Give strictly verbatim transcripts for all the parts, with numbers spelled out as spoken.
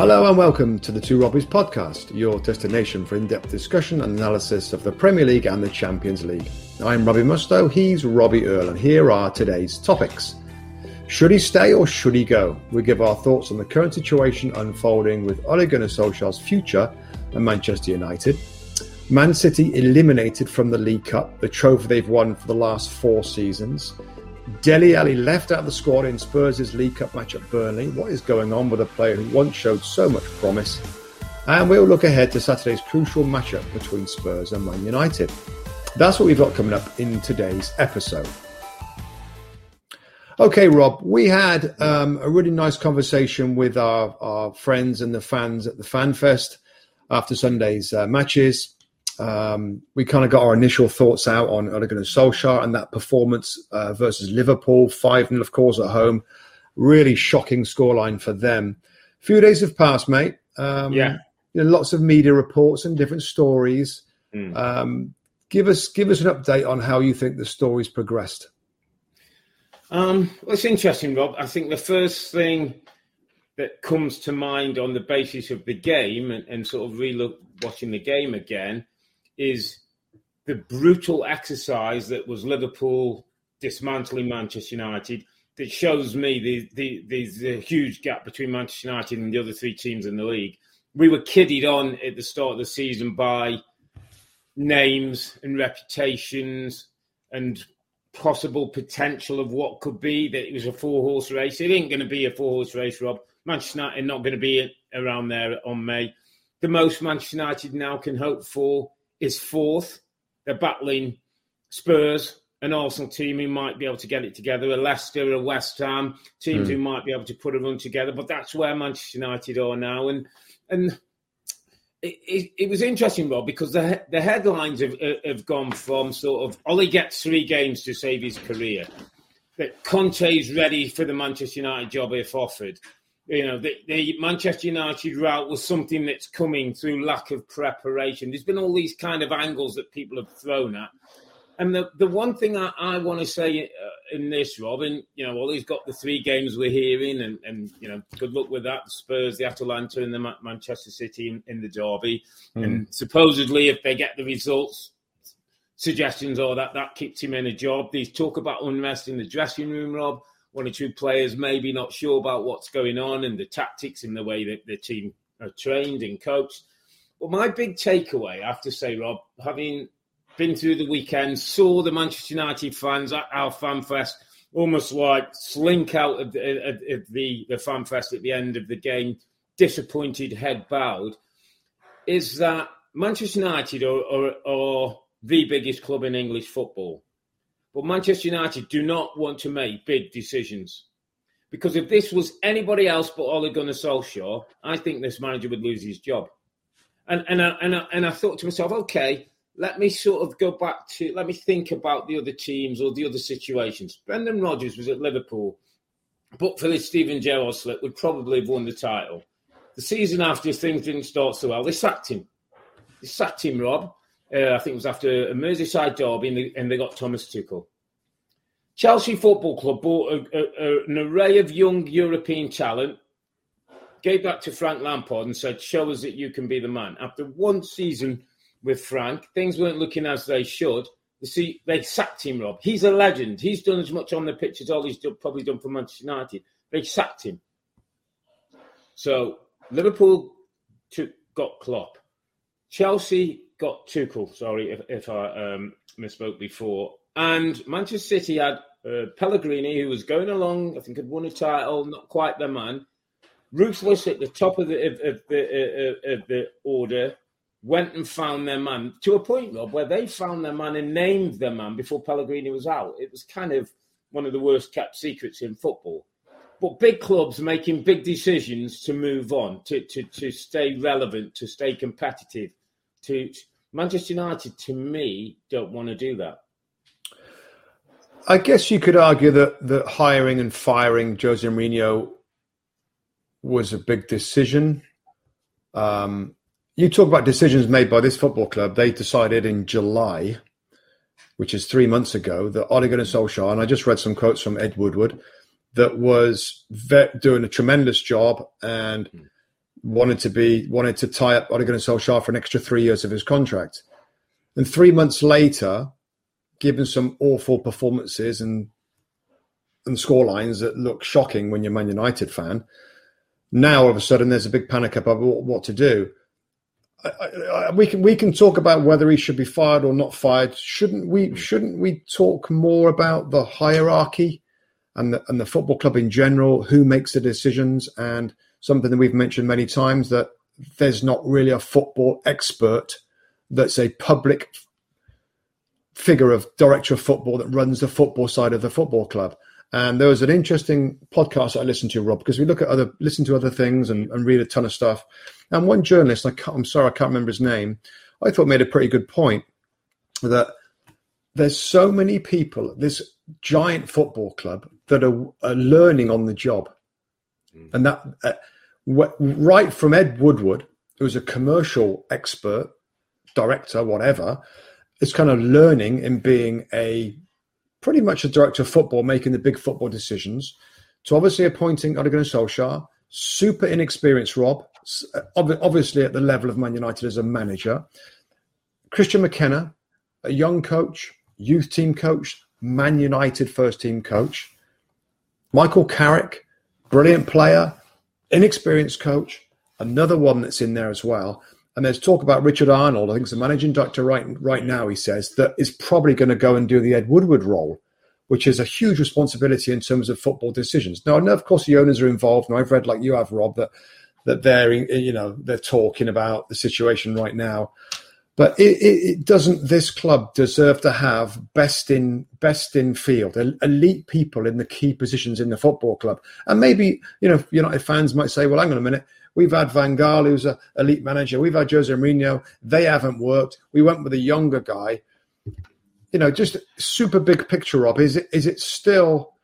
Hello and welcome to the Two Robbies podcast, your destination for in-depth discussion and analysis of the Premier League and the Champions League. I'm Robbie Mustoe, he's Robbie Earle, and here are today's topics. Should he stay or should he go? We give our thoughts on the current situation unfolding with Ole Gunnar Solskjaer's future and Manchester United. Man City eliminated from the League Cup, the trophy they've won for the last four seasons. Dele Alli left out of the squad in Spurs' League Cup match at Burnley. What is going on with a player who once showed so much promise? And we'll look ahead to Saturday's crucial matchup between Spurs and Man United. That's what we've got coming up in today's episode. Okay, Rob, we had um, a really nice conversation with our, our friends and the fans at the Fan Fest after Sunday's uh, matches. Um, we kind of got our initial thoughts out on Ole Gunnar Solskjaer and that performance uh, versus Liverpool, five nil of course at home. Really shocking scoreline for them. A few days have passed, mate. Um, yeah. You know, lots of media reports and different stories. Mm. Um, give us give us an update on how you think the story's progressed. Um, well, it's interesting, Rob. I think the first thing that comes to mind on the basis of the game and, and sort of re-look watching the game again is the brutal exercise that was Liverpool dismantling Manchester United. That shows me the, the, there's a huge gap between Manchester United and the other three teams in the league. We were kidded on at the start of the season by names and reputations and possible potential of what could be, that it was a four-horse race. It ain't going to be a four-horse race, Rob. Manchester United not going to be around there on May. The most Manchester United now can hope for is fourth. They're battling Spurs, an Arsenal team who might be able to get it together, a Leicester, a West Ham, teams mm. who might be able to put a run together. But that's where Manchester United are now. And and it, it, it was interesting, Rob, because the the headlines have, have gone from sort of, Ole gets three games to save his career, that Conte's ready for the Manchester United job if offered. You know, the, the Manchester United route was something that's coming through lack of preparation. There's been all these kind of angles that people have thrown at. And the, the one thing I, I want to say uh, in this, Robin, you know, Ole's got the three games we're hearing and, and, you know, good luck with that. The Spurs, the Atalanta and the Ma- Manchester City in, in the derby. Mm. And supposedly if they get the results, suggestions are that that keeps him in a job. These talk about unrest in the dressing room, Rob. One or two players maybe not sure about what's going on and the tactics and the way that the team are trained and coached. But my big takeaway, I have to say, Rob, having been through the weekend, saw the Manchester United fans at our Fan Fest almost like slink out of the, of the, the Fan Fest at the end of the game, disappointed, head bowed, is that Manchester United are, are, are the biggest club in English football. But Manchester United do not want to make big decisions. Because if this was anybody else but Ole Gunnar Solskjaer, I think this manager would lose his job. And and I, and I, and I thought to myself, okay, let me sort of go back to, let me think about the other teams or the other situations. Brendan Rodgers was at Liverpool, but for this Steven Gerrard slip, would probably have won the title. The season after, things didn't start so well. They sacked him. They sacked him, Rob. Uh, I think it was after a Merseyside derby and they, and they got Thomas Tuchel. Chelsea Football Club bought a, a, an array of young European talent, gave that to Frank Lampard and said, show us that you can be the man. After one season with Frank, things weren't looking as they should. You see, they sacked him, Rob. He's a legend. He's done as much on the pitch as all he's done, probably done for Manchester United. They sacked him. So Liverpool took, got Klopp. Chelsea got Tuchel, sorry if, if I um, misspoke before. And Manchester City had uh, Pellegrini, who was going along, I think had won a title, not quite the man. Ruthless at the top of the, of, of the, uh, of the order, went and found their man, to a point, Rob, where they found their man and named their man before Pellegrini was out. It was kind of one of the worst kept secrets in football. But big clubs making big decisions to move on, to, to, to stay relevant, to stay competitive, to... Manchester United, to me, don't want to do that. I guess you could argue that, that hiring and firing Jose Mourinho was a big decision. Um, you talk about decisions made by this football club. They decided in July, which is three months ago, that Ole Gunnar Solskjaer, and I just read some quotes from Ed Woodward, that was ve- doing a tremendous job and wanted to be wanted to tie up Ole Gunnar Solskjaer for an extra three years of his contract. And three months later, given some awful performances and and scorelines that look shocking when you're a Man United fan, now all of a sudden there's a big panic about what to do. I, I, we can we can talk about whether he should be fired or not fired. Shouldn't we? Shouldn't we talk more about the hierarchy and the and the football club in general? Who makes the decisions? And something that we've mentioned many times, that there's not really a football expert that's a public figure of director of football that runs the football side of the football club. And there was an interesting podcast that I listened to, Rob, because we look at other, listen to other things and, and read a ton of stuff. And one journalist, I can't, I'm sorry, I can't remember his name, I thought made a pretty good point that there's so many people at this giant football club that are, are learning on the job. Mm. And that uh, wh- right from Ed Woodward, who's a commercial expert, director, whatever, is kind of learning in being a pretty much a director of football, making the big football decisions, to obviously appointing Ole Gunnar Solskjaer, super inexperienced Rob, obviously at the level of Man United as a manager. Christian McKenna, a young coach, youth team coach, Man United first team coach. Michael Carrick, brilliant player, inexperienced coach, another one that's in there as well. And there's talk about Richard Arnold, I think he's the managing director right, right now, he says, that is probably going to go and do the Ed Woodward role, which is a huge responsibility in terms of football decisions. Now, I know, of course, the owners are involved, and I've read, like you have, Rob, that that they're, you know, they're talking about the situation right now. But it, it, it doesn't, this club deserve to have best in best in field, elite people in the key positions in the football club. And maybe, you know, United fans might say, well, hang on a minute, we've had Van Gaal, who's an elite manager. We've had Jose Mourinho. They haven't worked. We went with a younger guy. You know, just super big picture, Rob. Is it is it still,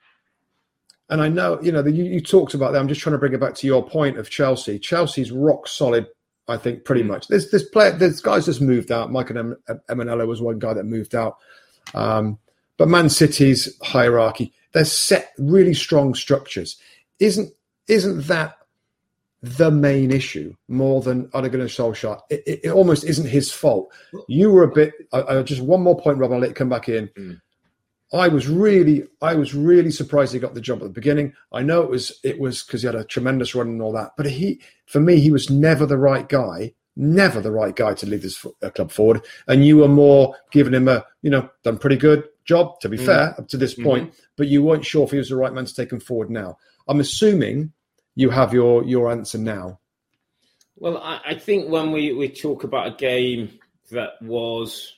and I know, you know, the, you, you talked about that. I'm just trying to bring it back to your point of Chelsea. Chelsea's rock solid, I think, pretty much. There's this player, there's guys that's moved out. Michael Emenalo was one guy that moved out. Um, but Man City's hierarchy, they're set really strong structures. Isn't isn't that the main issue more than Ole Gunnar Solskjaer? It, it, it almost isn't his fault. You were a bit. I, I, just one more point, Rob. I'll let you come back in. Mm. I was really, I was really surprised he got the job at the beginning. I know it was, it was because he had a tremendous run and all that. But he, for me, he was never the right guy, never the right guy to lead this uh, club forward. And you were more giving him a, you know, done pretty good job, to be mm. fair, up to this point. Mm-hmm. But you weren't sure if he was the right man to take him forward now. I'm assuming you have your, your answer now. Well, I, I think when we, we talk about a game that was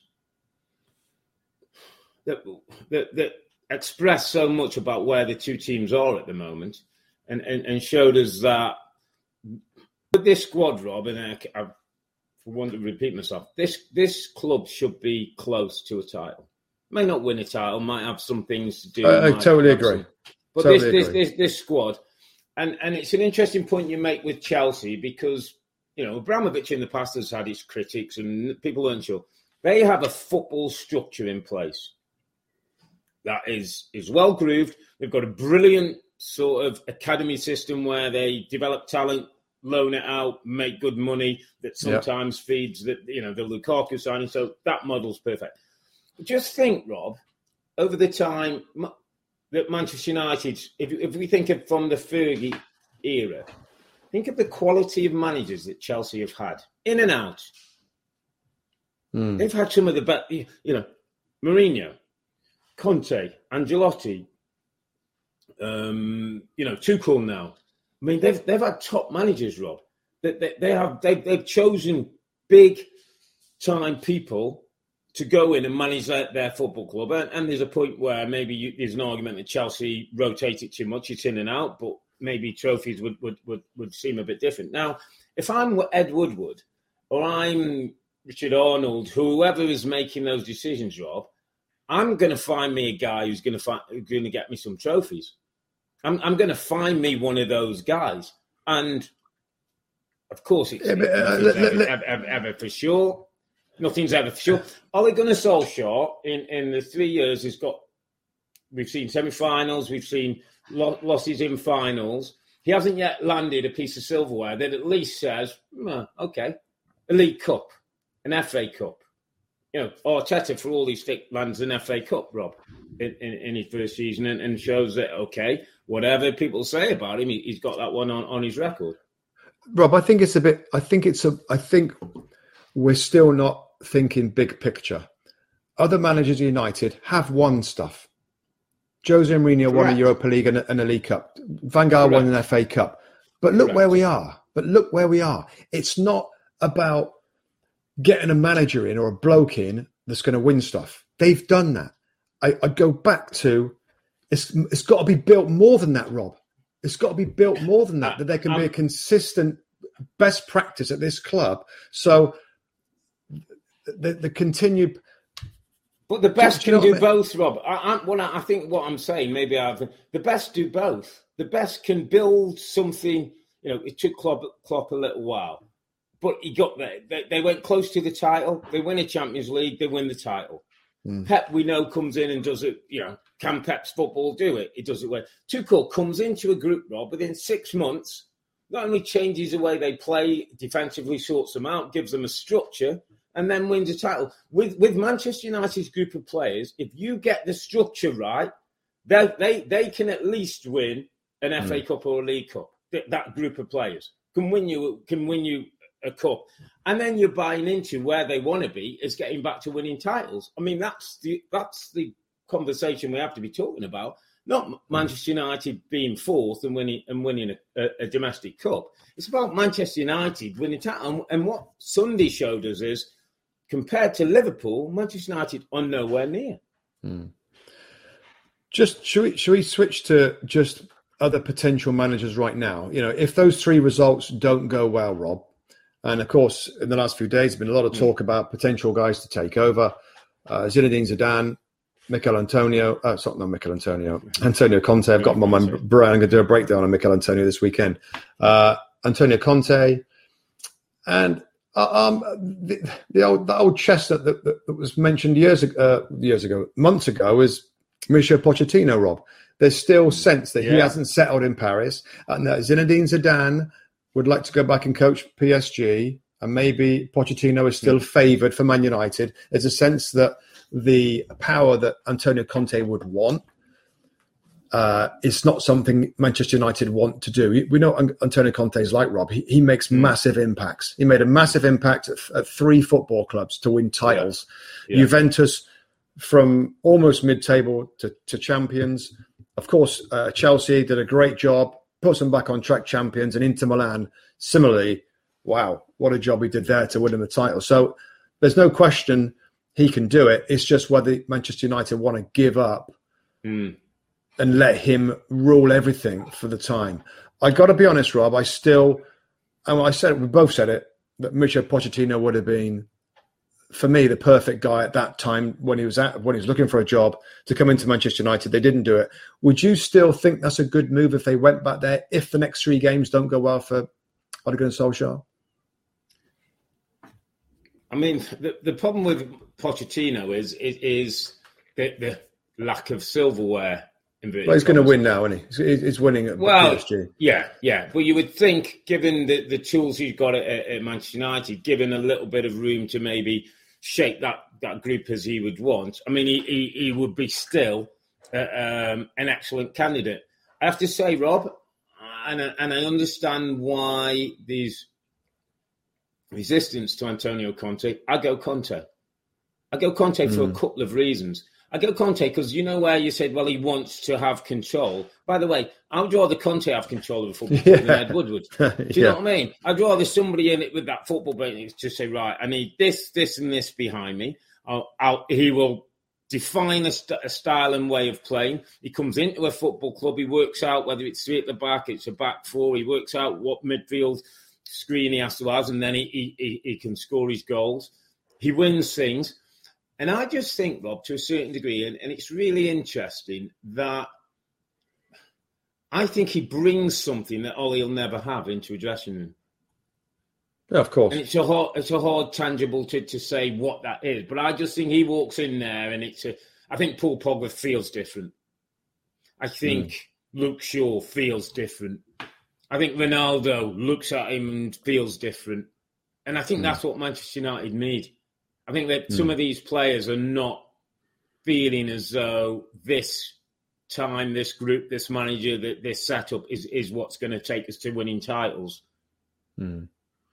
that, that that expressed so much about where the two teams are at the moment, and, and, and showed us that with this squad, Rob, and I, I want to repeat myself, this this club should be close to a title. May not win a title, might have some things to do. I, I totally agree. Some, but totally this, agree. this this this squad. And and it's an interesting point you make with Chelsea because, you know, Abramovich in the past has had his critics and people aren't sure. They have a football structure in place that is, is well grooved. They've got a brilliant sort of academy system where they develop talent, loan it out, make good money that sometimes yeah. feeds the, you know, the Lukaku signing. So that model's perfect. Just think, Rob, over the time that Manchester United, if, if we think of from the Fergie era, think of the quality of managers that Chelsea have had, in and out. Mm. They've had some of the best, you know, Mourinho, Conte, Ancelotti, um, you know, Tuchel now. I mean, they've they've had top managers, Rob. They, they, they have they've, they've chosen big time people to go in and manage their, their football club. And, and there's a point where maybe you, there's an argument that Chelsea rotate it too much. It's in and out, but maybe trophies would, would, would, would seem a bit different. Now, if I'm Ed Woodward or I'm Richard Arnold, whoever is making those decisions, Rob, I'm going to find me a guy who's going to find, going to get me some trophies. I'm, I'm going to find me one of those guys. And, of course, it's, yeah, but, uh, it's ever, let, ever, ever, ever for sure. Nothing's ever for sure. Ole Gunnar Solskjaer, in, in the three years, has got, we've seen semi-finals, we've seen lo- losses in finals. he hasn't yet landed a piece of silverware that at least says, oh, okay, a League Cup, an F A Cup. You know, Arteta, for all these thick, lands an F A Cup, Rob, in, in, in his first season, and, and shows that, okay, whatever people say about him, he, he's got that one on, on his record. Rob, I think it's a bit, I think it's a, I think we're still not thinking big picture. Other managers at United have won stuff. Jose Mourinho Correct. won a Europa League and a, and a League Cup. Van Gaal Correct. won an F A Cup. But look Correct. where we are. But look where we are. It's not about getting a manager in or a bloke in that's going to win stuff. They've done that. I, I go back to, it's it's got to be built more than that, Rob. It's got to be built more than that, that there can um, be a consistent best practice at this club. So the, the continued... But the best do, can do, do both, Rob. I, I, well, I think what I'm saying, maybe I've... The best do both. The best can build something... You know, it took Klopp, Klopp a little while. But he got there. They, they went close to the title. They win a Champions League. They win the title. Mm. Pep, we know, comes in and does it. You know, can Pep's football do it? He does it well. Tuchel comes into a group, Rob, within six months, not only changes the way they play, defensively sorts them out, gives them a structure, and then wins a title. With with Manchester United's group of players, if you get the structure right, they they, they can at least win an mm. F A Cup or a League Cup. That, that group of players can win you can win you a cup, and then you're buying into where they want to be is getting back to winning titles. I mean, that's the that's the conversation we have to be talking about. Not Manchester United being fourth and winning and winning a, a, a domestic cup. It's about Manchester United winning title. And, and what Sunday showed us is, compared to Liverpool, Manchester United are nowhere near. Hmm. Just should we should we switch to just other potential managers right now? You know, if those three results don't go well, Rob. And, of course, in the last few days, there's been a lot of talk about potential guys to take over. Uh, Zinedine Zidane, Mikel Antonio. Uh, sorry, not Mikel Antonio. Antonio Conte. I've got him on my brain. I'm going to do a breakdown on Mikel Antonio this weekend. Uh, Antonio Conte. And uh, um, the, the, old, the old chestnut that, that, that was mentioned years, uh, years ago, months ago, is Mauricio Pochettino, Rob. There's still sense that yeah. he hasn't settled in Paris. And that Zinedine Zidane would like to go back and coach P S G, and maybe Pochettino is still favoured for Man United. There's a sense that the power that Antonio Conte would want uh, is not something Manchester United want to do. We know Antonio Conte is like, Rob. He, he makes massive impacts. He made a massive impact at, at three football clubs to win titles. Yeah. Yeah. Juventus from almost mid-table to, to champions. Of course, uh, Chelsea did a great job. Puts them back on track, champions, and Inter Milan, similarly, wow, what a job he did there to win him the title. So there's no question he can do it. It's just whether Manchester United want to give up mm. and let him rule everything for the time. I got to be honest, Rob, I still, and I said, we both said it, that Mauricio Pochettino would have been, for me, the perfect guy at that time when he was at when he was looking for a job to come into Manchester United. They didn't do it. Would you still think that's a good move if they went back there, if the next three games don't go well for Ole Gunnar Solskjaer? I mean, the, the problem with Pochettino is is, is the, the lack of silverware. Well, he's going to win now, isn't he? He's winning at well, P S G. Yeah, yeah. But you would think, given the, the tools he's got at, at Manchester United, given a little bit of room to maybe shape that, that group as he would want, I mean, he, he, he would be still uh, um, an excellent candidate. I have to say, Rob, and I, and I understand why there's resistance to Antonio Conte. I go Conte. I go Conte for mm. a couple of reasons. I go Conte because you know where you said, well, he wants to have control. By the way, I would rather Conte have control of a football yeah. than Ed Woodward. Do you yeah. know what I mean? I'd rather somebody in it with that football brain to say, right, I need this, this, and this behind me. I'll, I'll, he will define a, st- a style and way of playing. He comes into a football club. He works out whether it's three at the back, it's a back four. He works out what midfield screen he has to have, and then he, he, he can score his goals. He wins things. And I just think, Rob, to a certain degree, and, and it's really interesting that I think he brings something that Ole will never have into a dressing room. Yeah, of course. And it's a hard, it's a hard tangible to, to say what that is. But I just think he walks in there and it's a, I think Paul Pogba feels different. I think mm. Luke Shaw feels different. I think Ronaldo looks at him and feels different. And I think mm. that's what Manchester United need. I think that mm. some of these players are not feeling as though this time, this group, this manager, that this setup is, is what's going to take us to winning titles. Mm.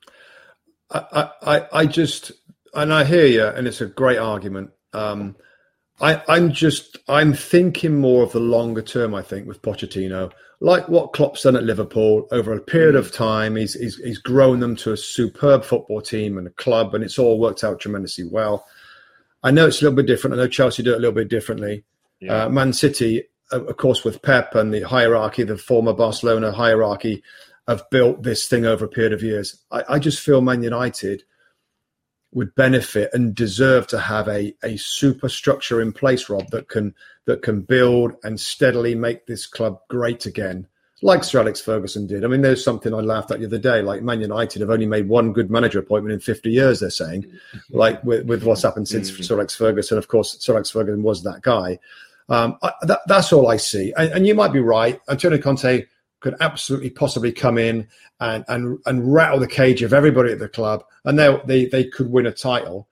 I, I, I just, and I hear you, and it's a great argument. Um, I, I'm just, I'm thinking more of the longer term, I think, with Pochettino. Like what Klopp's done at Liverpool over a period mm. of time, he's, he's he's grown them to a superb football team and a club, and it's all worked out tremendously well. I know it's a little bit different. I know Chelsea do it a little bit differently. Yeah. Uh, Man City, of course, with Pep and the hierarchy, the former Barcelona hierarchy, have built this thing over a period of years. I, I just feel Man United would benefit and deserve to have a, a superstructure in place, Rob, that can that can build and steadily make this club great again, like Sir Alex Ferguson did. I mean, there's something I laughed at the other day, like Man United have only made one good manager appointment in fifty years, they're saying, like with, with what's happened since Sir Alex Ferguson. Of course, Sir Alex Ferguson was that guy. Um, I, that, that's all I see. And, and you might be right. Antonio Conte could absolutely possibly come in and, and, and rattle the cage of everybody at the club, and they they they could win a title,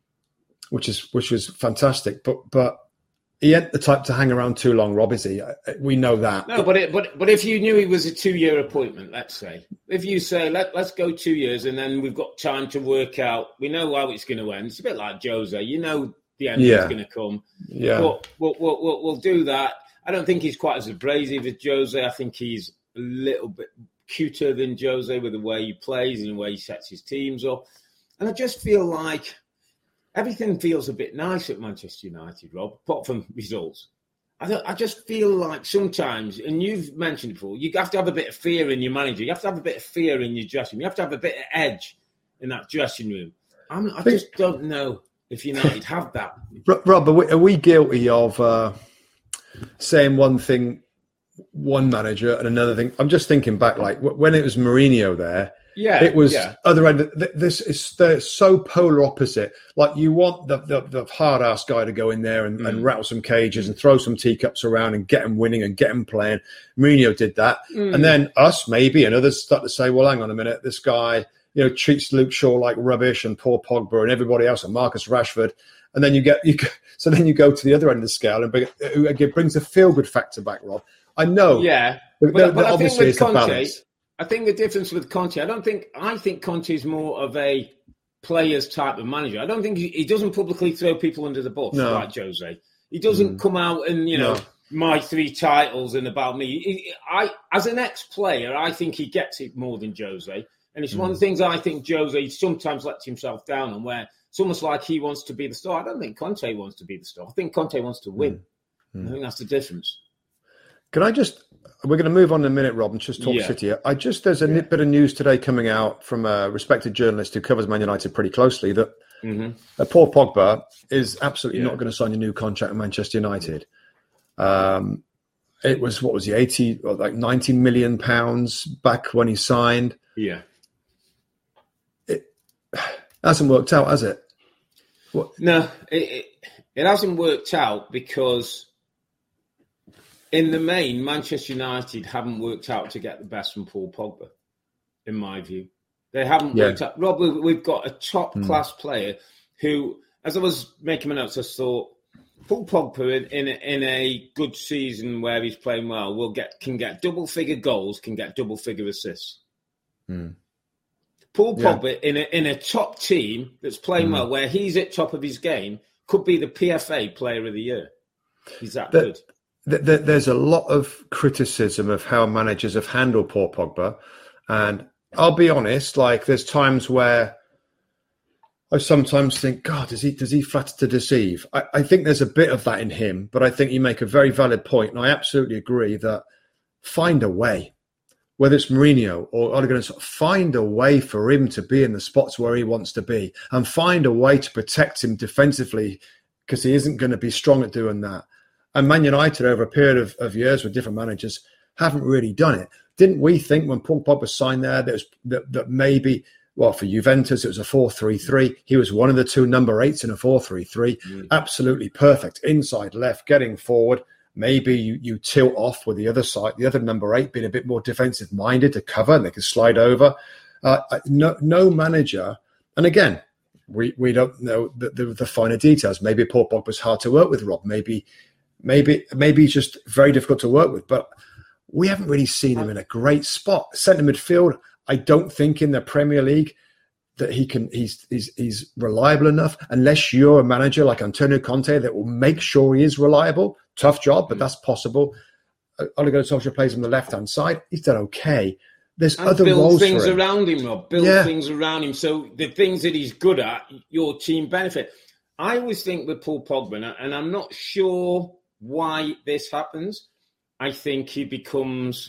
which is which was fantastic. But but he ain't the type to hang around too long, Rob, is he? We know that. No, but it, but but if you knew he was a two-year appointment, let's say, if you say let let's go two years and then we've got time to work out, we know how it's going to end. It's a bit like Jose, you know the end yeah. is going to come. Yeah, but we'll, we'll we'll we'll do that. I don't think he's quite as abrasive as Jose. I think he's a little bit cuter than Jose with the way he plays and the way he sets his teams up. And I just feel like everything feels a bit nice at Manchester United, Rob, apart from results. I don't, I just feel like sometimes, and you've mentioned before, you have to have a bit of fear in your manager. You have to have a bit of fear in your dressing room. You have to have a bit of edge in that dressing room. I'm, I just don't know if United have that. Rob, are we, are we guilty of uh, saying one thing, one manager, and another thing? I'm just thinking back, like when it was Mourinho there, yeah, it was yeah. other end. This is they're so polar opposite. Like you want the the, the hard ass guy to go in there and, mm. and rattle some cages and throw some teacups around and get him winning and get him playing. Mourinho did that, mm. and then us maybe and others start to say, well, hang on a minute, this guy, you know, treats Luke Shaw like rubbish and Paul Pogba and everybody else and Marcus Rashford. And then you get you. So then you go to the other end of the scale and bring, it brings a feel good factor back, Rob. I know. Yeah. But, but, but obviously I it's think with a Conte, balance. I think the difference with Conte, I don't think, I think Conte is more of a players type of manager. I don't think he, he doesn't publicly throw people under the bus no. like Jose. He doesn't mm. come out and, you know, no. my three titles and about me. He, I, as an ex-player, I think he gets it more than Jose. And it's mm. one of the things I think Jose sometimes lets himself down on, where it's almost like he wants to be the star. I don't think Conte wants to be the star. I think Conte wants to win. Mm. I think that's the difference. Can I just, we're going to move on in a minute, Rob, and just talk yeah. City. I just, there's a yeah. bit of news today coming out from a respected journalist who covers Man United pretty closely that mm-hmm. uh, Paul Pogba is absolutely yeah. not going to sign a new contract with Manchester United. Um, it was, what was he, eighty, or like ninety million pounds back when he signed. Yeah. It hasn't worked out, has it? What? No, it, it, it hasn't worked out because in the main, Manchester United haven't worked out to get the best from Paul Pogba, in my view. They haven't yeah. worked out. Rob, we've got a top-class mm. player who, as I was making my notes, I thought, Paul Pogba in, in, a, in a good season where he's playing well will get can get double-figure goals, can get double-figure assists. Mm. Paul Pogba yeah. in, a, in a top team that's playing mm. well, where he's at top of his game, could be the P F A Player of the Year. He's that the, good. There's a lot of criticism of how managers have handled Paul Pogba. And I'll be honest, like there's times where I sometimes think, God, does he does he flatter to deceive? I, I think there's a bit of that in him, but I think you make a very valid point, and I absolutely agree that find a way, whether it's Mourinho or Ole Gunnar, find a way for him to be in the spots where he wants to be and find a way to protect him defensively, because he isn't going to be strong at doing that. And Man United, over a period of, of years with different managers, haven't really done it. Didn't we think when Paul Pogba signed there that, was, that, that maybe, well, for Juventus, it was a four three three. He was one of the two number eights in a four three three. Mm. Absolutely perfect. Inside, left, getting forward. maybe you, you tilt off with the other side, the other number eight being a bit more defensive minded to cover, and they can slide over. Uh, no, no manager, and again, we, we don't know the, the, the finer details. Maybe Paul Pogba's hard to work with, Rob. Maybe, maybe, maybe he's just very difficult to work with. But we haven't really seen him in a great spot. Centre midfield, I don't think in the Premier League that he can. He's he's he's reliable enough. Unless you're a manager like Antonio Conte that will make sure he is reliable. Tough job, but that's possible. Ole Gunnar Solskjaer plays on the left hand side. He's done okay. There's and other build roles things for him. around him, Rob. Build yeah. things around him. So the things that he's good at, your team benefit. I always think with Paul Pogba, and I'm not sure why this happens. I think he becomes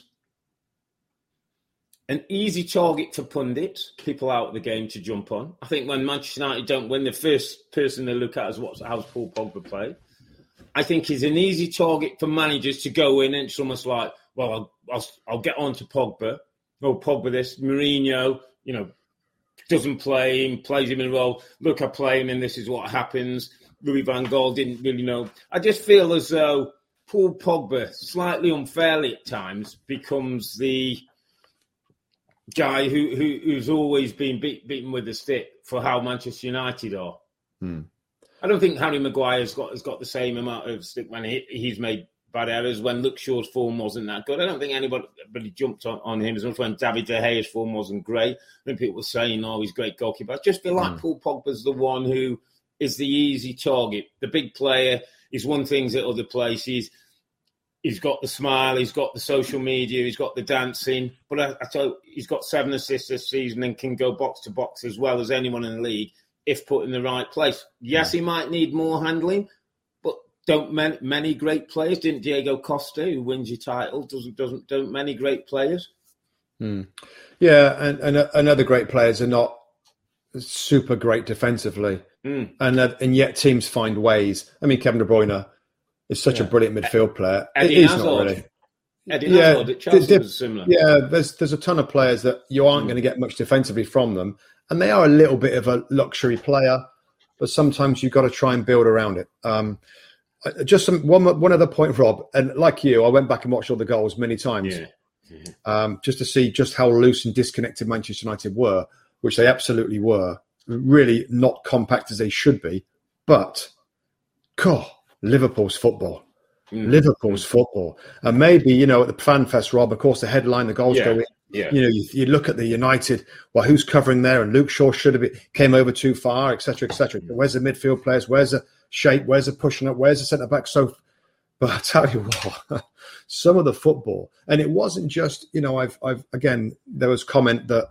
an easy target for pundits, people out of the game to jump on. I think when Manchester United don't win, the first person they look at is what's how's Paul Pogba play. I think he's an easy target for managers to go in, and it's almost like, well, I'll I'll, I'll get on to Pogba. Oh, Pogba this, Mourinho, you know, doesn't play him, plays him in a role. Look, I play him, and this is what happens. Louis van Gaal didn't really know. I just feel as though Paul Pogba, slightly unfairly at times, becomes the guy who, who who's always been beat, beaten with a stick for how Manchester United are. Hmm. I don't think Harry Maguire's got has got the same amount of stick when he, he's made bad errors, when Luke Shaw's form wasn't that good. I don't think anybody, anybody jumped on, on him as much when David De Gea's form wasn't great. I think people were saying, oh, he's a great goalkeeper. I just feel like mm. Paul Pogba's the one who is the easy target. The big player, he's won things at other places. He's got the smile, he's got the social media, he's got the dancing. But I, I tell you, he's got seven assists this season and can go box to box as well as anyone in the league if put in the right place. Yes, he might need more handling, but don't many, many great players? Didn't Diego Costa, who wins your title, doesn't doesn't don't many great players? Hmm. Yeah, and, and and other great players are not super great defensively, mm. and uh, and yet teams find ways. I mean, Kevin De Bruyne is such yeah. a brilliant midfield player. Eddie He's Hazard. not really. Eddie yeah, Hazard at Chelsea did, was similar. Yeah, there's there's a ton of players that you aren't mm. going to get much defensively from them, and they are a little bit of a luxury player, but sometimes you've got to try and build around it. Um, just some, one one other point, Rob, and like you, I went back and watched all the goals many times, yeah. Yeah. Um, just to see just how loose and disconnected Manchester United were, which they absolutely were. Really not compact as they should be, but God, Liverpool's football. Mm. Liverpool's football. And maybe, you know, at the fan fest, Rob, of course, the headline, the goals yeah. go in. Yeah. You know, you, you look at the United, well, who's covering there? And Luke Shaw should have been, came over too far, et cetera, et cetera. Mm. Where's the midfield players? Where's the shape? Where's the pushing up? Where's the centre back? So, but I tell you what, some of the football, and it wasn't just, you know, I've, I've, again, there was comment that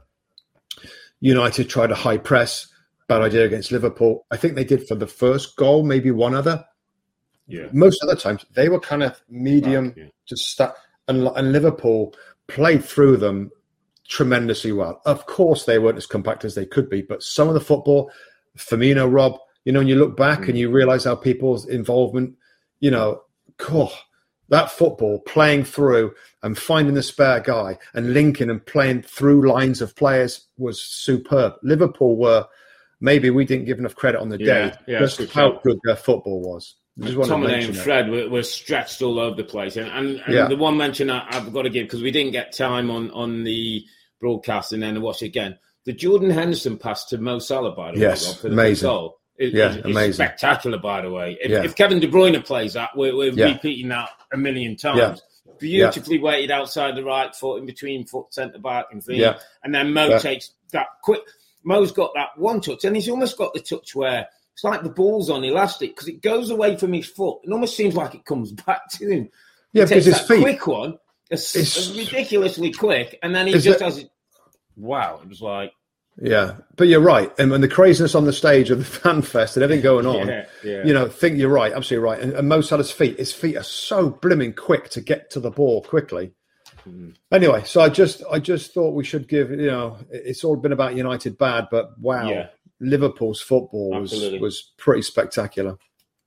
United tried a high press, bad idea against Liverpool. I think they did for the first goal, maybe one other. Yeah. Most other times they were kind of medium right, yeah. to start, and, and Liverpool played through them tremendously well. Of course, they weren't as compact as they could be, but some of the football, Firmino, Rob, you know, when you look back mm. and you realise how people's involvement, you know, God, that football playing through and finding the spare guy and linking and playing through lines of players was superb. Liverpool were, maybe we didn't give enough credit on the yeah, day, yeah, just how sure. good their football was. McTominay and Fred were, were stretched all over the place. And, and, and yeah. the one mention I, I've got to give, because we didn't get time on, on the broadcast and then to watch it again, the Jordan Henderson pass to Mo Salah, by the yes, way, Rob, for the amazing. goal. It, yeah, it's amazing. Spectacular, by the way. If, yeah. if Kevin De Bruyne plays that, we're, we're yeah. repeating that a million times. Yeah. Beautifully yeah. weighted outside the right foot, in between foot, centre back, and thing. Yeah. And then Mo yeah. takes that quick. Mo's got that one touch, and he's almost got the touch where it's like the ball's on elastic because it goes away from his foot. It almost seems like it comes back to him. Yeah, he because his that feet. quick one, it's, it's ridiculously quick, and then he just that, has it. Wow, it was like. Yeah, but you're right. And when the craziness on the stage of the fan fest and everything going on, yeah, yeah. you know, think you're right, absolutely right. And, and Mo Salah's feet, his feet are so blimming quick to get to the ball quickly. Mm. Anyway, so I just I just thought we should give, you know, it's all been about United bad, but wow, yeah. Liverpool's football was, was pretty spectacular.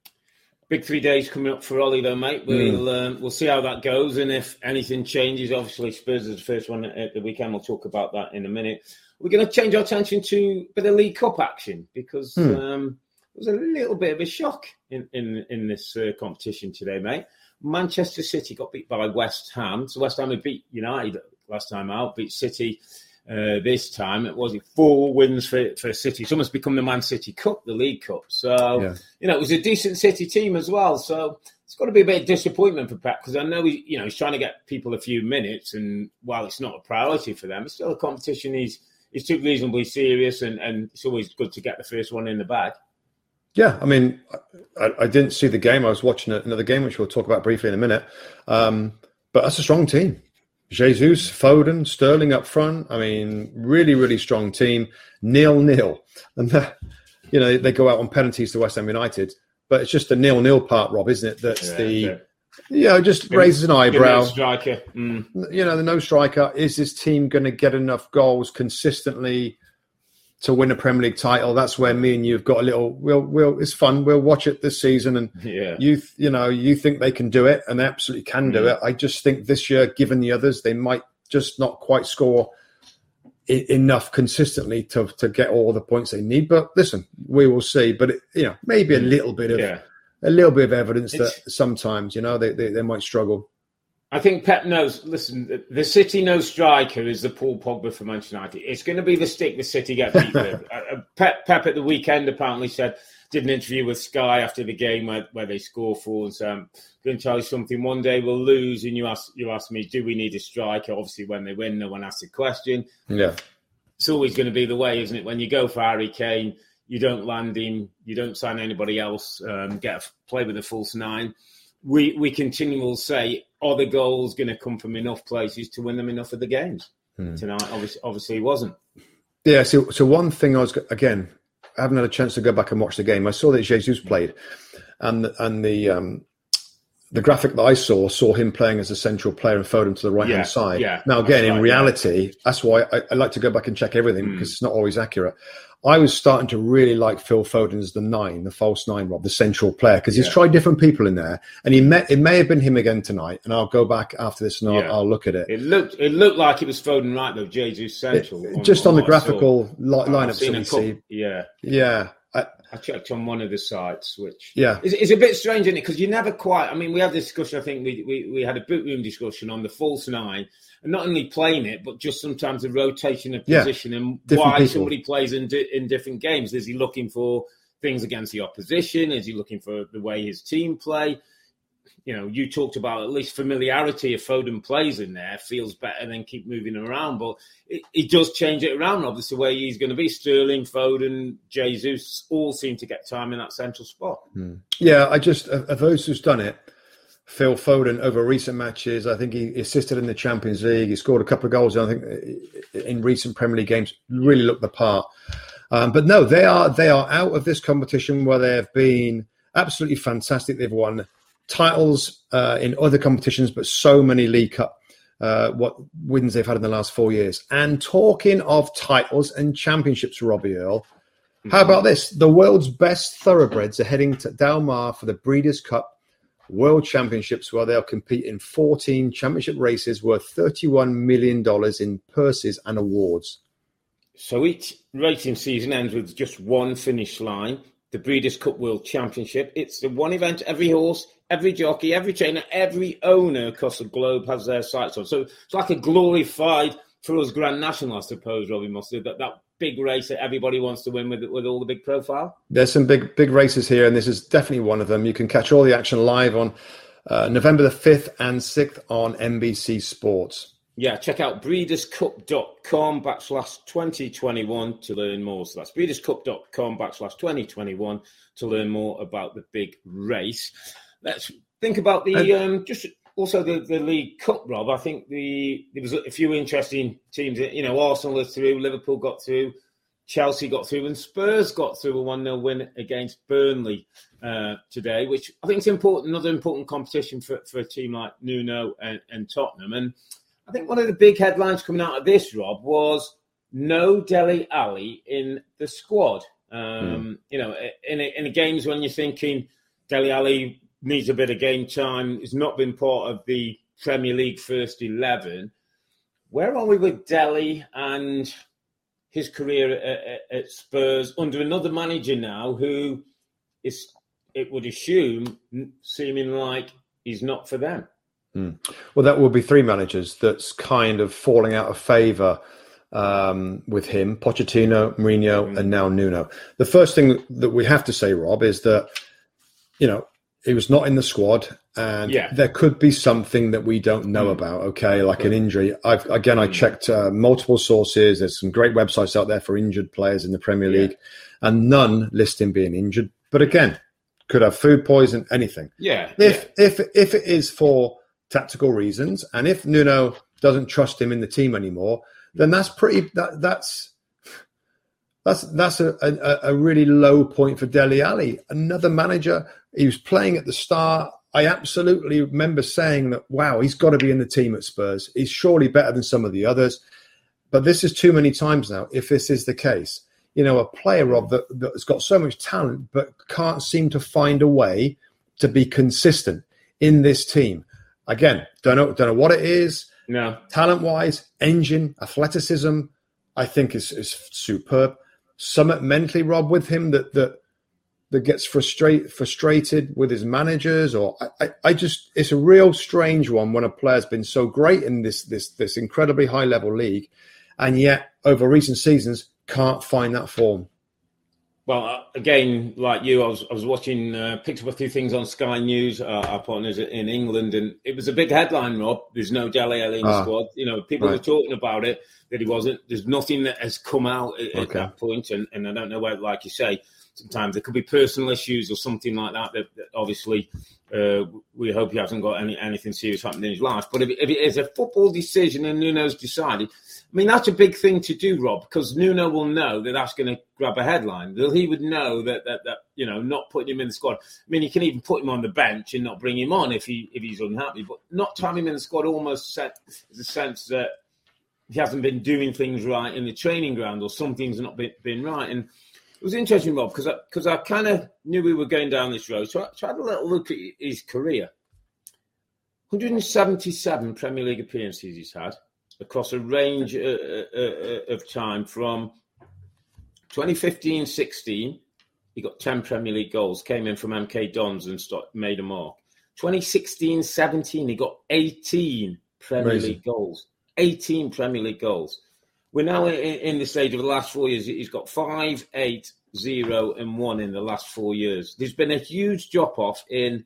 Big three days coming up for Ollie, though, mate. We'll mm. um, we'll see how that goes, and if anything changes, obviously Spurs is the first one at the weekend. We'll talk about that in a minute. We're going to change our attention to a bit of League Cup action because mm. um, it was a little bit of a shock in in, in this uh, competition today, mate. Manchester City got beat by West Ham. So West Ham had beat United last time out, beat City uh, this time. It was four wins for, for City. It's almost become the Man City Cup, the League Cup. So, yeah. you know, it was a decent City team as well. So it's got to be a bit of disappointment for Pep, because I know he, you know, he's trying to get people a few minutes, and while it's not a priority for them, it's still a competition he's, he's took reasonably serious, and, and it's always good to get the first one in the bag. Yeah, I mean, I, I didn't see the game. I was watching another game, which we'll talk about briefly in a minute. Um, but that's a strong team. Jesus, Foden, Sterling up front. I mean, really, really strong team. Nil-nil. And, the, you know, they go out on penalties to West Ham United. But it's just the nil-nil part, Rob, isn't it? That's yeah, the, yeah. you know, just give raises an eyebrow. Striker. Mm. You know, the no striker. Is this team going to get enough goals consistently to win a Premier League title? That's where me and you've got a little. We'll, we'll. It's fun. We'll watch it this season, and yeah. you, you know, you think they can do it, and they absolutely can do mm. it. I just think this year, given the others, they might just not quite score I- enough consistently to to get all the points they need. But listen, we will see. But it, you know, maybe a little bit of yeah. a little bit of evidence it's, that sometimes, you know, they, they they might struggle. I think Pep knows, listen, the City no striker is the Paul Pogba for Manchester United. It's going to be the stick the City get beat with. Uh, Pep, Pep at the weekend apparently said, did an interview with Sky after the game where, where they score four and said, I'm going to tell you something, one day we'll lose, and you ask, you ask me, do we need a striker? Obviously, when they win, no one asks the question. Yeah. It's always going to be the way, isn't it? When you go for Harry Kane, you don't land him, you don't sign anybody else, um, get a, play with a false nine. We we continually say, are the goals going to come from enough places to win them enough of the games? Hmm. Tonight, obviously, obviously, it wasn't. Yeah, so so one thing I was, again, I haven't had a chance to go back and watch the game. I saw that Jesus played, and and the um, the graphic that I saw saw him playing as a central player and Foden to the right hand yeah, side. Yeah, now, again, in right, reality, yeah. that's why I, I like to go back and check everything mm. because it's not always accurate. I was starting to really like Phil Foden as the nine, the false nine, Rob, the central player, because he's yeah. tried different people in there, and he met, it may have been him again tonight. And I'll go back after this and I'll, yeah. I'll look at it. It looked it looked like it was Foden right though, Jesus central. It, on, just on, on the graphical li- lineup, that we see. Yeah, yeah. I, I checked on one of the sites, which yeah, is, is a bit strange, isn't it? Because you never quite. I mean, we had this discussion. I think we, we we had a boot room discussion on the false nine, and not only playing it, but just sometimes the rotation of position yeah, and why people. somebody plays in di- in different games. Is he looking for things against the opposition? Is he looking for the way his team play? You know, you talked about at least familiarity if Foden plays in there, feels better than keep moving him around. But it, it does change it around, obviously, where he's going to be. Sterling, Foden, Jesus all seem to get time in that central spot. Hmm. Yeah, I just, of those who's done it, Phil Foden over recent matches, I think he assisted in the Champions League. He scored a couple of goals, I think, in recent Premier League games, really looked the part. Um, but no, they are they are out of this competition where they have been absolutely fantastic. They've won titles uh, in other competitions, but so many League Cup uh, what wins they've had in the last four years. And talking of titles and championships, Robbie Earl, mm-hmm. how about this? The world's best thoroughbreds are heading to Del Mar for the Breeders' Cup World Championships, where they'll compete in fourteen championship races worth thirty-one million dollars in purses and awards. So each racing season ends with just one finish line. The Breeders' Cup World Championship. It's the one event every horse, every jockey, every trainer, every owner across the globe has their sights on. So it's like a glorified, for us, Grand National, I suppose, Robbie Mustard, that, that big race that everybody wants to win with with all the big profile. There's some big big races here, and this is definitely one of them. You can catch all the action live on uh, November the fifth and sixth on N B C Sports. Yeah, check out breederscup.com backslash 2021 to learn more. So that's breederscup.com backslash 2021 to learn more about the big race. Let's think about the um, just also the, the League Cup, Rob. I think the there was a few interesting teams. You know, Arsenal are through, Liverpool got through, Chelsea got through, and Spurs got through a one nil win against Burnley uh, today, which I think is important. Another important competition for, for a team like Nuno and, and Tottenham. And I think one of the big headlines coming out of this, Rob, was no Dele Alli in the squad. Um, mm. You know, in a, in a games when you're thinking Dele Alli needs a bit of game time, has not been part of the Premier League first eleven. Where are we with Dele and his career at, at, at Spurs under another manager now who is, it would assume, seeming like he's not for them. Mm. Well, that will be three managers that's kind of falling out of favour um, with him, Pochettino, Mourinho, mm. and now Nuno. The first thing that we have to say, Rob, is that, you know, he was not in the squad, and yeah. there could be something that we don't know mm. about, okay, like an injury. I've, again, mm. I checked uh, multiple sources. There's some great websites out there for injured players in the Premier League, yeah. and none list him being injured. But again, could have food poison, anything. Yeah. If yeah. if if it is for tactical reasons, and if Nuno doesn't trust him in the team anymore, then that's pretty. That that's that's that's a, a, a really low point for Dele Alli. Another manager, he was playing at the start. I absolutely remember saying that, wow, he's got to be in the team at Spurs. He's surely better than some of the others. But this is too many times now, if this is the case. You know, a player, Rob, that, that's got so much talent but can't seem to find a way to be consistent in this team. Again, don't know, don't know what it is. No. Talent-wise, engine, athleticism, I think is, is superb. Somewhat mentally, Rob, with him that that that gets frustrate, frustrated with his managers, or I, I, I just it's a real strange one when a player's been so great in this this this incredibly high level league, and yet over recent seasons can't find that form. Well, uh, again, like you, I was I was watching, uh, picked up a few things on Sky News, uh, our partners in England, and it was a big headline, Rob. There's no Dele Alli in the ah, squad. You know, people right. are talking about it, that he wasn't. There's nothing that has come out at, okay. at that point, and, and I don't know where, like you say, sometimes there could be personal issues or something like that, that, that obviously uh, we hope he hasn't got any anything serious happening in his life. But if, if it is a football decision and Nuno's decided, I mean, that's a big thing to do, Rob, because Nuno will know that that's going to grab a headline. He would know that, that, that, you know, not putting him in the squad. I mean, he can even put him on the bench and not bring him on if he if he's unhappy. But not to have him in the squad almost set is a sense that he hasn't been doing things right in the training ground, or something's not been, been right. And it was interesting, Rob, because I, cause I kind of knew we were going down this road. So I, so I had a little look at his career. one hundred seventy-seven Premier League appearances he's had across a range uh, uh, of time from twenty fifteen sixteen. He got ten Premier League goals, came in from M K Dons and start, made a mark. twenty sixteen seventeen, he got eighteen Premier Amazing. League goals. eighteen Premier League goals. We're now in, in the stage of the last four years. He's got five, eight, zero, and one in the last four years. There's been a huge drop-off in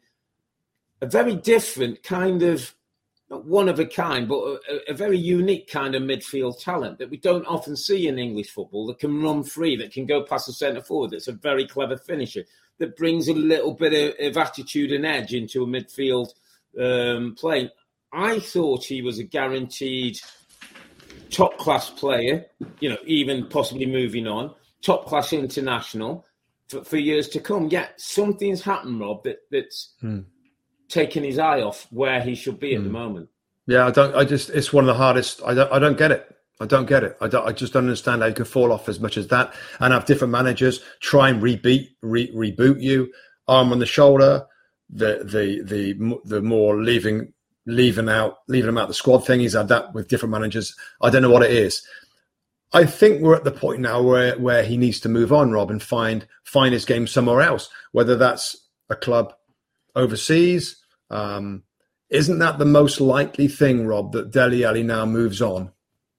a very different kind of, not one of a kind, but a, a very unique kind of midfield talent that we don't often see in English football, that can run free, that can go past the centre forward, that's a very clever finisher, that brings a little bit of, of attitude and edge into a midfield um, play. I thought he was a guaranteed top-class player, you know, even possibly moving on, top-class international for, for years to come. Yet something's happened, Rob, that, that's hmm. taken his eye off where he should be hmm. at the moment. Yeah, I don't. I just. It's one of the hardest. I don't. I don't get it. I don't get it. I don't. I just don't understand how you could fall off as much as that and have different managers try and rebeat, re, reboot you, arm on the shoulder, the the the the more leaving. leaving out leaving him out the squad thing. He's had that with different managers. I don't know what it is. I think we're at the point now where, where he needs to move on, Rob, and find find his game somewhere else, whether that's a club overseas. Um, isn't that the most likely thing, Rob, that Dele Alli now moves on?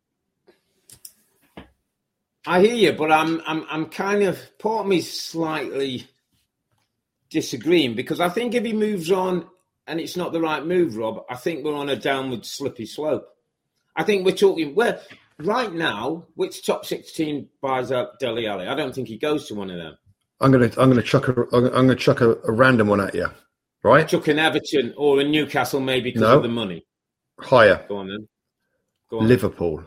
I hear you, but I'm I'm I'm kind of, part of me slightly disagreeing, because I think if he moves on and it's not the right move, Rob, I think we're on a downward slippy slope. I think we're talking, well, right now, which top six team buys up Dele Alli? I don't think he goes to one of them. I'm gonna, I'm gonna chuck a, I'm gonna chuck a, a random one at you, right? Chuck an Everton or a Newcastle, maybe because no. of the money. Higher. Go on then. Go on. Liverpool.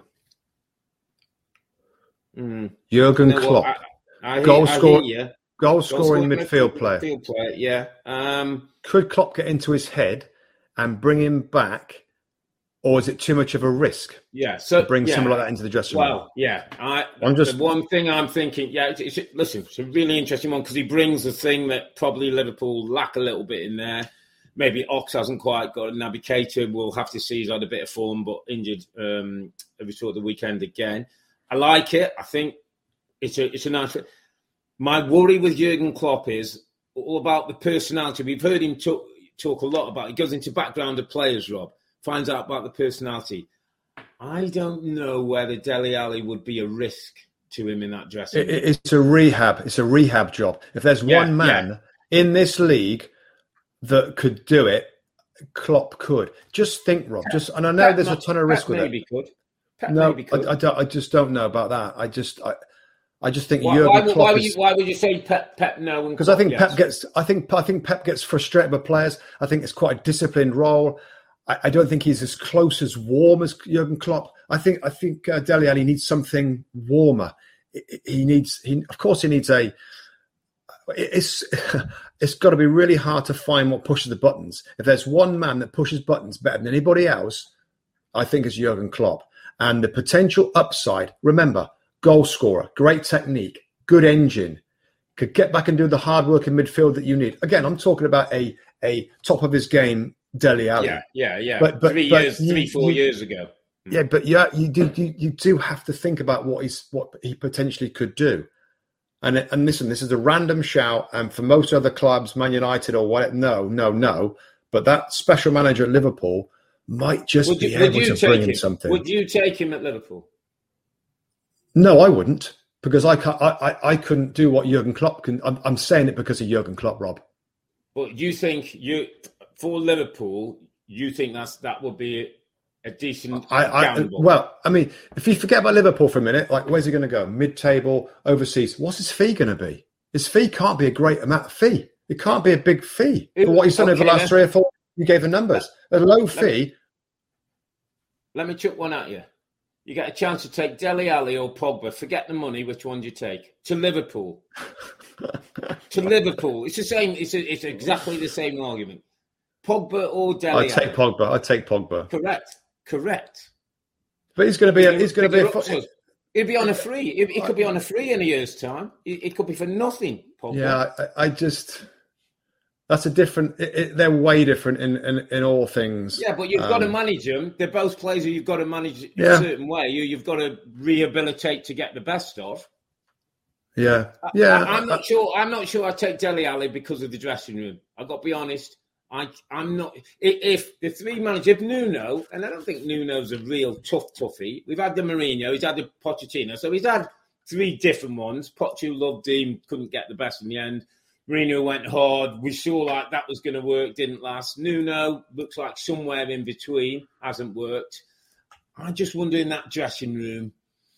Mm. Jurgen no, Klopp. Well, I, I goal hear, score, I hear goal, goal scoring scoring midfield, midfield player. Midfield player, yeah. Um, Could Klopp get into his head and bring him back, or is it too much of a risk? Yeah, so to bring yeah. someone like that into the dressing room. Well, yeah, I, I'm just the one thing I'm thinking. Yeah, it's, it's, listen, it's a really interesting one because he brings the thing that probably Liverpool lack a little bit in there. Maybe Ox hasn't quite got it. Naby Keita, we'll have to see. He's had a bit of form, but injured um, every sort of the weekend again. I like it. I think it's a it's a nice. My worry with Jurgen Klopp is all about the personality. We've heard him talk. talk a lot about. He goes into background of players, Rob, finds out about the personality. I don't know whether Dele Alli would be a risk to him in that dressing room. It, it's a rehab. It's a rehab job. If there's yeah, one man yeah. in this league that could do it, Klopp could. Just think, Rob. Just and I know Pep there's not, a ton of risk Pep with maybe it. Could. Pep no, maybe could. I, I, don't, I just don't know about that. I just, I, I just think why, Jurgen why, Klopp why would is, you, why would you say Pep? Pep no, because I think yes. Pep gets. I think I think Pep gets frustrated with players. I think it's quite a disciplined role. I, I don't think he's as close as warm as Jurgen Klopp. I think I think uh, Dele Alli needs something warmer. He needs. He, of course, he needs a. It's it's got to be really hard to find what pushes the buttons. If there's one man that pushes buttons better than anybody else, I think it's Jurgen Klopp. And the potential upside. Remember, goal scorer, great technique, good engine, could get back and do the hard work in midfield that you need. Again, I'm talking about a a top of his game Dele Alli. Yeah, yeah, yeah. But, but, three but years, you, three, four you, years ago. Yeah, but yeah, you do you, you do have to think about what he's what he potentially could do. And and listen, this is a random shout, and for most other clubs, Man United or what, no, no, no. But that special manager at Liverpool might just would be you, able to bring him? in something. Would you take him at Liverpool? No, I wouldn't, because I can't, I, I, I couldn't do what Jurgen Klopp can. I'm, I'm saying it because of Jurgen Klopp, Rob. But you think you for Liverpool, you think that's that would be a decent I, I, gamble? Well, I mean, if you forget about Liverpool for a minute, like where's he going to go? Mid-table, overseas. What's his fee going to be? His fee can't be a great amount of fee. It can't be a big fee it, for what he's done okay, over the last then. three or four. You gave the numbers. A low fee. Let me, let me chuck one at you. You get a chance to take Dele Alli or Pogba. Forget the money. Which one do you take? To Liverpool. to Liverpool. It's the same. It's a, it's exactly the same argument. Pogba or Dele Alli. I'd take Pogba. I'd take Pogba. Correct. Correct. But he's going to be. A, he's going to be. A, He'd be on a free. It, it could be on a free in a year's time. It, it could be for nothing. Pogba. Yeah, I, I just. That's a different. It, it, they're way different in, in, in all things. Yeah, but you've um, got to manage them. They're both players who you've got to manage in yeah. a certain way. You, you've got to rehabilitate to get the best of. Yeah, yeah. I, I'm not I, sure. I'm not sure I take Dele Alli because of the dressing room. I've got to be honest. I, I'm not. If the three managers, if Nuno, and I don't think Nuno's a real tough toughie. We've had the Mourinho, he's had the Pochettino, so he's had three different ones. Pochettino loved him, couldn't get the best in the end. Mourinho went hard. We saw like that was going to work, didn't last. Nuno looks like somewhere in between, hasn't worked. I just wonder in that dressing room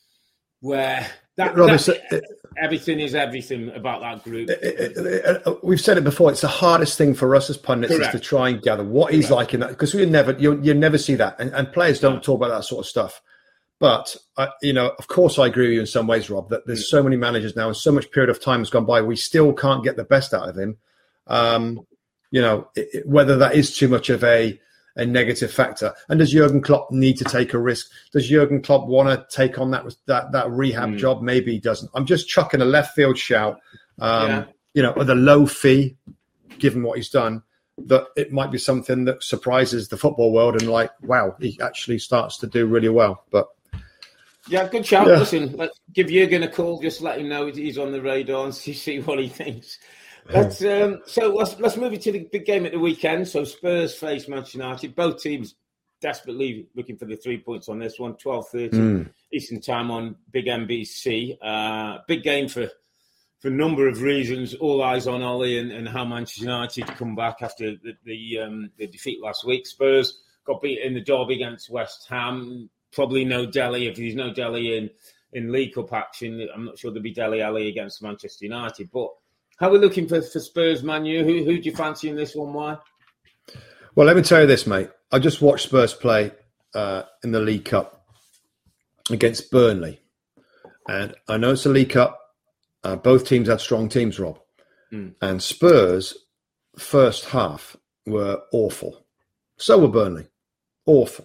where that, Robert, that it, everything is everything about that group. It, it, it, we've said it before. It's the hardest thing for us as pundits Correct. is to try and gather what he's Correct. like in that, because we never you you never see that, and, and players don't no. talk about that sort of stuff. But uh, you know, of course, I agree with you in some ways, Rob. That there's so many managers now, and so much period of time has gone by. We still can't get the best out of him. Um, you know, it, it, whether that is too much of a a negative factor. And does Jurgen Klopp need to take a risk? Does Jurgen Klopp want to take on that that that rehab mm. job? Maybe he doesn't. I'm just chucking a left field shout. Um, yeah. You know, with a low fee, given what he's done, that it might be something that surprises the football world and like, wow, he actually starts to do really well. But yeah, good shout. Yeah. Listen, let's give Jurgen a call. Just let him know he's on the radar and see, see what he thinks. Let's, um, so let's let's move it to the big game at the weekend. So Spurs face Manchester United. Both teams desperately looking for the three points on this one. twelve thirty mm. Eastern Time on Big M B C. Uh, big game for for a number of reasons. All eyes on Ollie and, and how Manchester United come back after the the, um, the defeat last week. Spurs got beat in the derby against West Ham. Probably no Dele. If there's no Dele in, in League Cup action, I'm not sure there'll be Dele Alli against Manchester United. But how are we looking for, for Spurs, Man U? Who, who do you fancy in this one? Why? Well, let me tell you this, mate. I just watched Spurs play uh, in the League Cup against Burnley. And I know it's a League Cup. Uh, both teams had strong teams, Rob. Mm. And Spurs, first half, were awful. So were Burnley. Awful.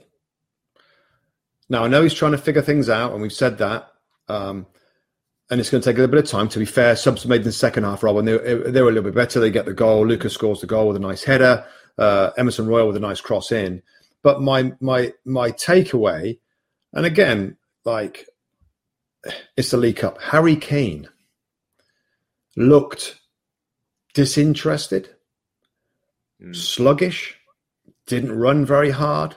Now, I know he's trying to figure things out, and we've said that. Um, and it's going to take a little bit of time. To be fair, subs made in the second half, Rob, and they, they were a little bit better. They get the goal. Lucas scores the goal with a nice header. Uh, Emerson Royal with a nice cross in. But my my my takeaway, and again, like, it's the League Cup. Harry Kane looked disinterested. mm. sluggish, didn't run very hard.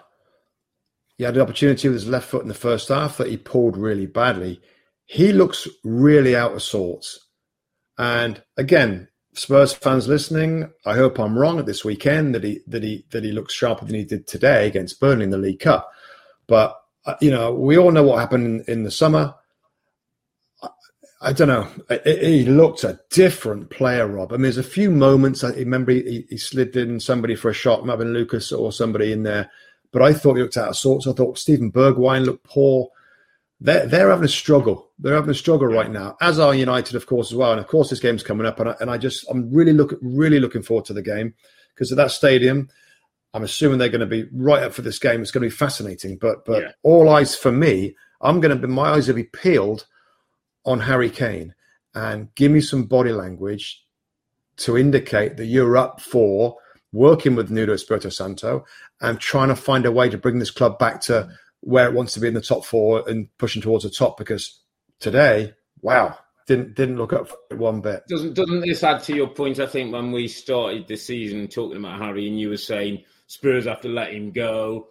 He had the opportunity with his left foot in the first half that he pulled really badly. He looks really out of sorts. And again, Spurs fans listening, I hope I'm wrong at this weekend that he that he that he looks sharper than he did today against Burnley in the League Cup. But uh, you know, we all know what happened in, in the summer. I, I don't know. He looked a different player, Rob. I mean, there's a few moments. I remember he, he slid in somebody for a shot, might have been Lucas or somebody in there. But I thought he looked out of sorts. I thought Stephen Bergwijn looked poor. They're, they're having a struggle. They're having a struggle right now, as are United, of course, as well. And of course, this game's coming up, and I, and I just I'm really look really looking forward to the game because at that stadium, I'm assuming they're going to be right up for this game. It's going to be fascinating. But but yeah. all eyes for me. I'm going to be my eyes will be peeled on Harry Kane and give me some body language to indicate that you're up for working with Nuno Espirito Santo and trying to find a way to bring this club back to where it wants to be in the top four and pushing towards the top. Because today, wow, didn't didn't look up for it one bit. Doesn't doesn't this add to your point? I think when we started the season talking about Harry, and you were saying Spurs have to let him go.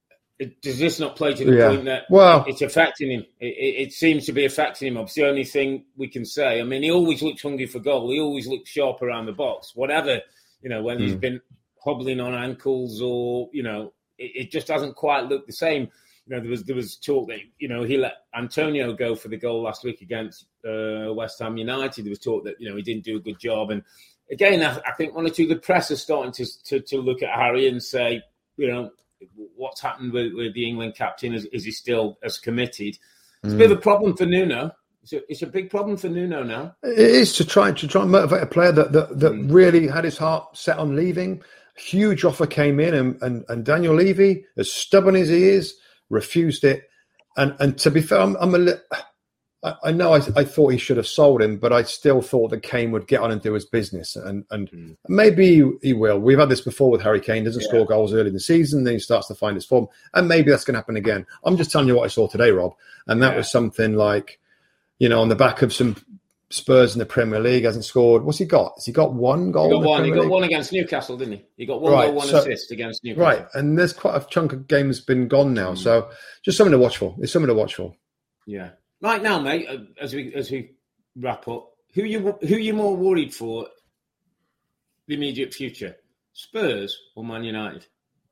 It, does this not play to the yeah. point that well, it's affecting him? It, it, it seems to be affecting him. It's the only thing we can say. I mean, he always looks hungry for goal. He always looks sharp around the box. Whatever, you know, when mm. he's been hobbling on ankles or, you know, it, it just doesn't quite look the same. You know, there was there was talk that, you know, he let Antonio go for the goal last week against uh, West Ham United. There was talk that, you know, he didn't do a good job. And again, I, I think one or two of the press are starting to, to to look at Harry and say, you know, what's happened with, with the England captain? Is, is he still as committed? It's mm. a bit of a problem for Nuno. It's a, it's a big problem for Nuno now. It is to try to try and motivate a player that that, that mm. really had his heart set on leaving. A huge offer came in, and, and, and Daniel Levy, as stubborn as he is, refused it. And and to be fair, I'm, I'm a li- I, I know I, I thought he should have sold him, but I still thought that Kane would get on and do his business. And and mm. maybe he, he will. We've had this before with Harry Kane. Doesn't yeah. score goals early in the season, then he starts to find his form. And maybe that's going to happen again. I'm just telling you what I saw today, Rob. And that yeah. was something like, you know, on the back of some Spurs in the Premier League, hasn't scored. What's he got? Has he got one goal? He got one. He got one against Newcastle, didn't he? He got one right. goal, one so, assist against Newcastle. Right, and there's quite a chunk of games been gone now, mm. so just something to watch for. It's something to watch for. Yeah. Right now, mate, as we as we wrap up, who you who you more worried for the immediate future, Spurs or Man United?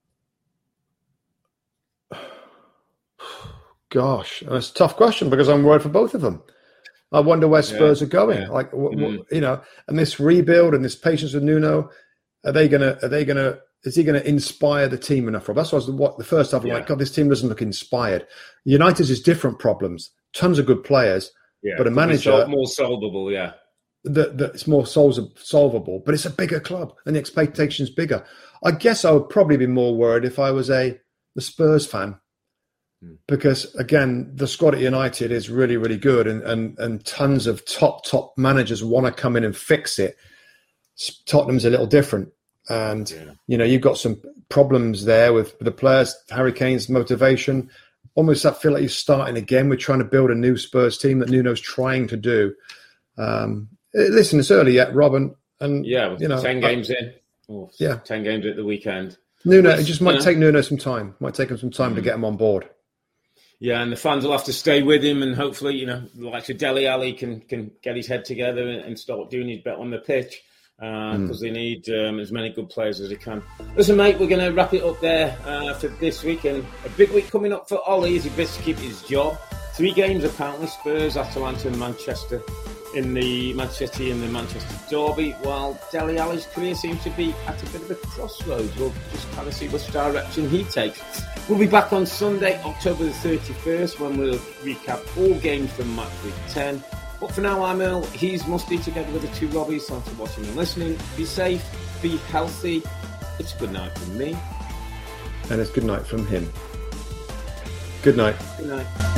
Gosh, that's a tough question because I'm worried for both of them. I wonder where Spurs yeah, are going. Yeah. Like, w- w- you know, and this rebuild and this patience with Nuno, are they gonna? Are they gonna? Is he going to inspire the team enough? Rob? That's what I was what the first half. Yeah. Like, God, this team doesn't look inspired. United's is different problems. Tons of good players, yeah, but a manager sol- more solvable. Yeah, that that it's more sol- solvable, but it's a bigger club and the expectation's bigger. I guess I would probably be more worried if I was a the Spurs fan. Because, again, the squad at United is really, really good and, and, and tons of top, top managers want to come in and fix it. Tottenham's a little different. And, yeah. you know, you've got some problems there with the players, Harry Kane's motivation. Almost I feel like you're starting again. We're trying to build a new Spurs team that Nuno's trying to do. Um, listen, it's early yet, Robin. And, yeah, you know, ten games I, in. Oh, yeah. ten games at the weekend. Nuno, it just might you know, take Nuno some time. Might take him some time mm-hmm. to get him on board. Yeah, and the fans will have to stay with him, and hopefully, you know, like Dele Alli can can get his head together and start doing his bit on the pitch because uh, mm. they need um, as many good players as they can. Listen, mate, we're going to wrap it up there uh, for this week, and a big week coming up for Ollie as he best to keep his job. Three games apparently: Spurs, Atalanta, and Manchester in the Manchester in the Manchester derby. While Dele Alli's career seems to be at a bit of a crossroads. We'll just kind of see which direction he takes. We'll be back on Sunday, October the thirty-first, when we'll recap all games from match week ten. But for now, I'm Earl. He's Musty, together with the two Robbies. Thanks for watching and listening. Be safe, be healthy. It's good night from me. And it's good night from him. Good night. Good night.